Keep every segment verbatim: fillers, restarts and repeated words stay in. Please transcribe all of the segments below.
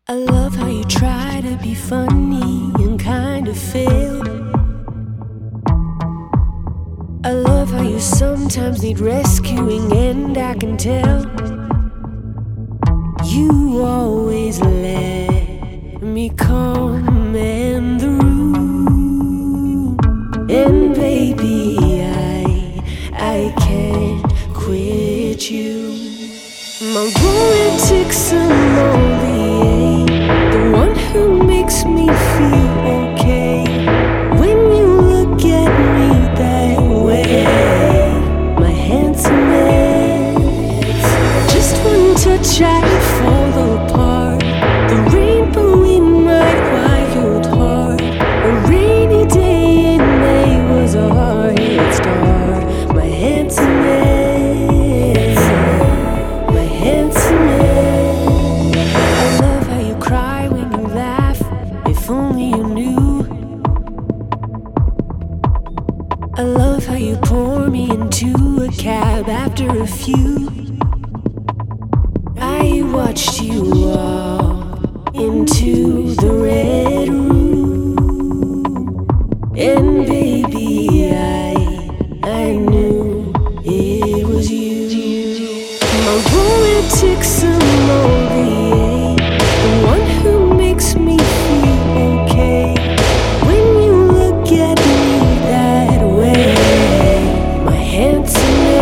I love how you try to be funny and kind of fail. I love how you sometimes need rescuing, and I can tell you always let me command the room. And baby, I, I can't quit you. My romantic sommelier, the one who makes me feel okay when you look at me that way. My handsome ass, just one touch I'd fall apart. The rainbow in my wild heart. A rainy day in May was a hard-hit star. My handsome ass. If only you knew. I love how you pour me into a cab after a few. I watched you walk into the red room, and baby, I, I knew it was you. My romantic sommelier, the one who makes me okay when you look at me that way. My handsome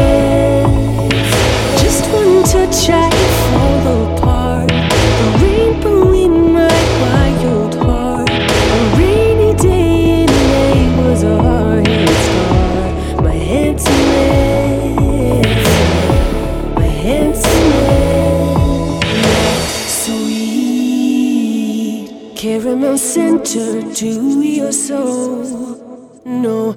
ass, just one touch I fall apart. The rainbow in my wild heart. A rainy day in May was a hard-hit star. My handsome ass, my handsome ass, sweet caramel center to your soul. No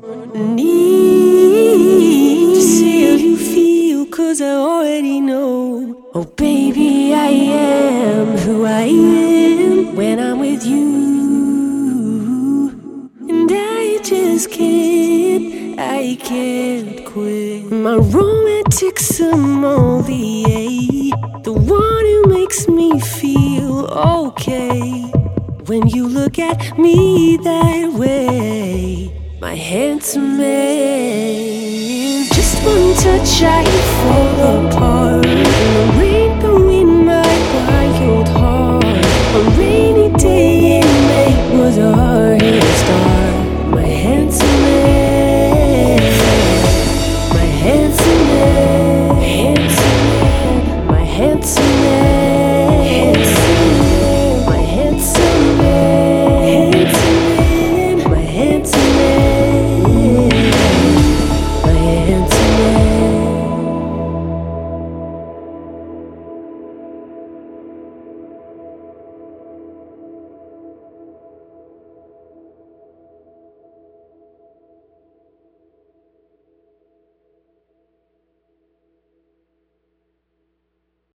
need to see how you feel, 'cause I already know. Oh baby, I am who I am when I'm with you, and I just can't, I can't quit. My romantic sommelier, the one who makes me feel okay when you look at me that way. My handsome man, just one touch I fall apart.